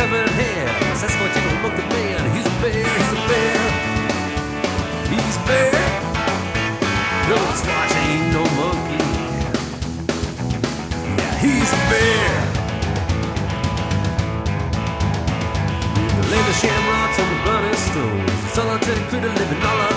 7 hairs. Sasquatch ain't no monkey man. He's a bear, he's a bear. He's a bear. No, Squatch ain't no monkey. Yeah, he's a bear. The leather shamrocks and the burning stones. The solitary critter living all